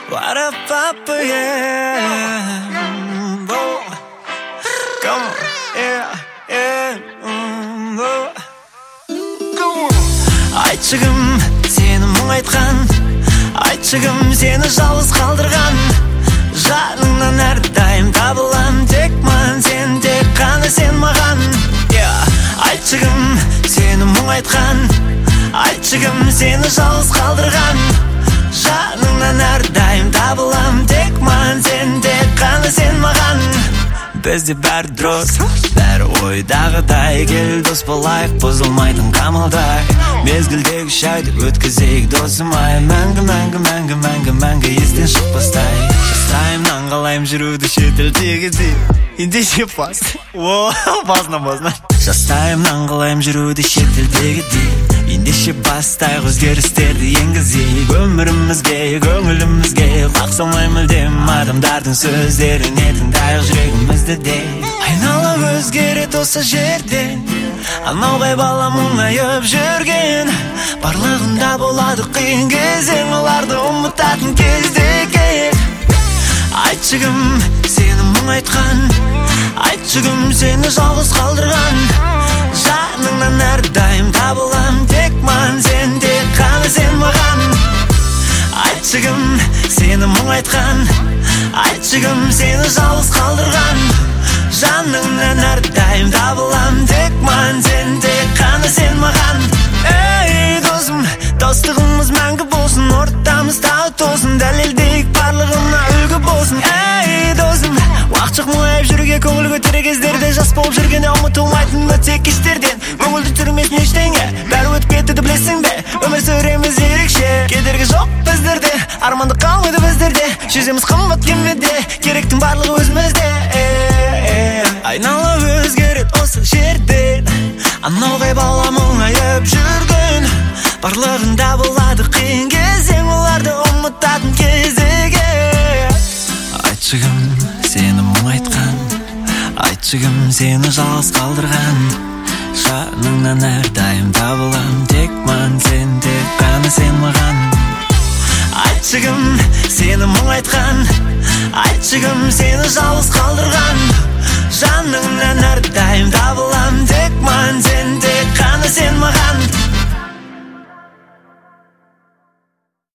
What up, papa, yeah. Oh. Come on, yeah. Oh. Come on. Айтшығым, сені мұңайтқан, айтшығым, сені жалғыз қалдырған. Жаныңнан әрдайым табылам, тек маған сен, тек қана сен маған. Айтшығым, сені мұңайтқан, айтшығым, сені жалғыз қалдырған. Жаныңнан әрдайым табылам, тек маған сен, тек қана сен маған. Бізде бәрі дұрыс, бәрі ойдағыдай. Кел дос болайық, бұзылмайтын қамалдай. Мезгілдегі шайды өткізейік досым-ай. Мәңгі естен шықпастай. Жастайымнан қалайым жүруді шетелдегідей. Ендеше бас, басна. Жастайымнан қалайым жүруді шетелдегідей. Ендеше бастайық өзгерістерді енгізейік. Өмірімізге, көңілімізге қақсамай мүлдем адамдардың сөздеріне тыңдайық жүрегімізді де. Айналып өзгереді осы жерден, анауғай бала мұңайып жүрген. Барлығында болады қиын кезең, оларды ұмытатын кезде кел. Айтшығым, сені мұңайтқан, айтшығым, сені жалғыз қалдырған. Жаныңнан әрдайым табылам, тек маған сен, тек қана сен маған. Айтшығым, сені мұңайтқан, айтшығым, сені жалғыз қалдырған. Жаныңнан әрдайым табылам, тек маған сен, тек қана сен маған. Ей досым, достығымыз мәңгі болсын, ортамыз тағы тосын, дәлелдейік барлығына үлгі болсын. Ей досым, уақыт мұңайып жүруге көңіл көтере кездерде, жас болып жүргенде ұмытылмайтын өте кештерден. Көңілді түрмесін ештеңе, бәрі өтіп кетті білесің бе? Өмір сүреміз ерекше, кедергі жоқ біздерде, арманды қалмайды біздерде. Жүземіз қымбат кемеде, керектің барлығы өзімізде. Айналып өзгерет осы жерден, анауғай бала мұңайып жүрген. Барлығында болады қиын кезең, оларды ұмытатын кезеге. Айтшығым, сені мұңайтқан, айтшығым, сені жалғыз қалдырған. Жаныңнан әрдайым табылам, тек маған сен, тек қана сен маған. Айтшығым, сені мұңайтқан, айтшығым, сені жалғыз қалдырған. Жаныңнан әрдайым табылам, тек маған сен, тек қана сен маған.